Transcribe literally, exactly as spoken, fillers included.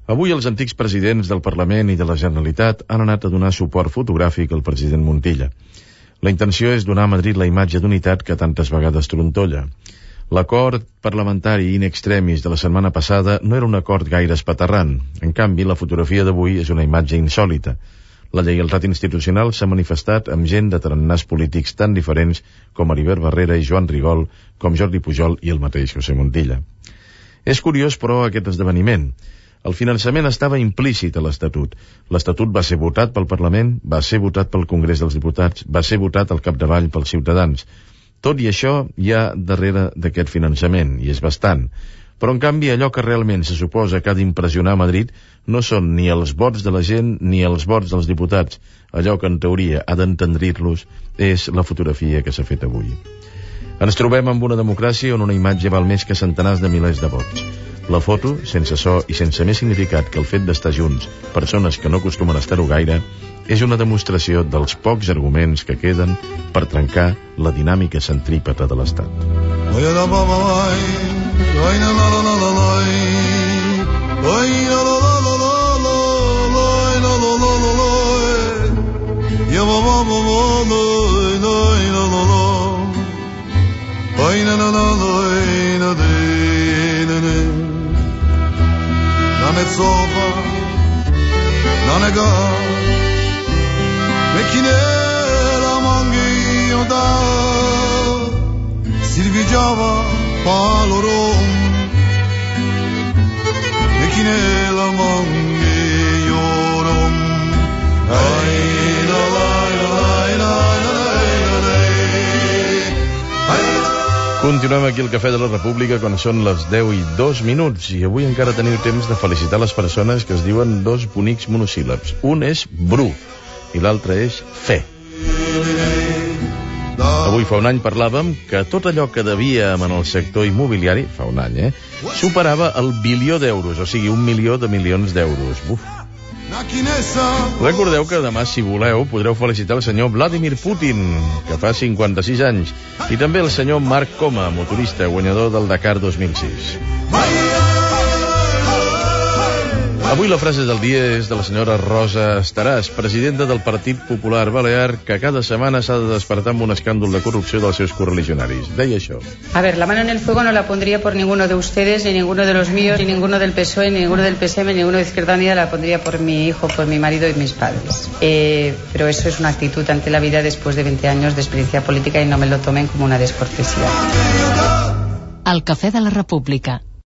Avui els antics presidents del Parlament i de la Generalitat han anat a donar suport fotogràfic al president Montilla. La intenció és donar a Madrid la imatge d'unitat que tantes vegades trontolla. L'acord parlamentari in extremis de la setmana passada no era un acord gaire espaterrant. En canvi, la fotografia d'avui és una imatge insòlita. La lleialtat institucional s'ha manifestat amb gent de tarannars polítics tan diferents com Heribert Barrera i Joan Rigol, com Jordi Pujol i el mateix José Montilla. És curiós, però, aquest esdeveniment. El finançament estava implícit a l'Estatut. L'Estatut va ser votat pel Parlament, va ser votat pel Congrés dels Diputats, va ser votat al capdavall pels ciutadans. Tot i això hi ha darrere d'aquest finançament, i és bastant. Però, en canvi, allò que realment se suposa que ha d'impressionar a Madrid no són ni els vots de la gent ni els vots dels diputats. Allò que, en teoria, ha d'entendrir-los és la fotografia que s'ha fet avui. Ens trobem amb una democràcia on una imatge val més que centenars de milers de vots. La foto, sense so i sense més significat que el fet d'estar junts, persones que no acostumen a estar-ho gaire, és una demostració dels pocs arguments que queden per trencar la dinàmica centrípeta de l'Estat. Nane soba, nane ga, mekine la mangi oda, silvigiava palorom, mekine la mangi orom, ay la la la la la la. Continuem aquí al Cafè de la República quan són les deu i dos minuts i avui encara teniu temps de felicitar les persones que es diuen dos bonics monosíl·labs. Un és Bru i l'altre és Fe. Avui fa un any parlàvem que tot allò que devíem en el sector immobiliari, fa un any, eh, superava el bilió d'euros, o sigui, un milió de milions d'euros. Buf! Recordeu que demà, si voleu, podreu felicitar el senyor Vladimir Putin, que fa cinquanta-sis anys, i també el senyor Marc Coma, motorista, guanyador del Dakar dos mil sis. Avui la frase del dia és de la senyora Rosa Estaràs, presidenta del Partit Popular Balear, que cada setmana s'ha de despertar amb un escàndol de corrupció dels seus correligionaris. Deia això. A ver, la mano en el fuego no la pondría por ninguno de ustedes, ni ninguno de los míos, ni ninguno del P S O E, ni ninguno del P S M, ni ninguno de Izquierda Unida, la pondría por mi hijo, por mi marido y mis padres. Eh, pero eso es una actitud ante la vida después de veinte años de experiencia política y no me lo tomen como una descortesía. El Cafè de la República.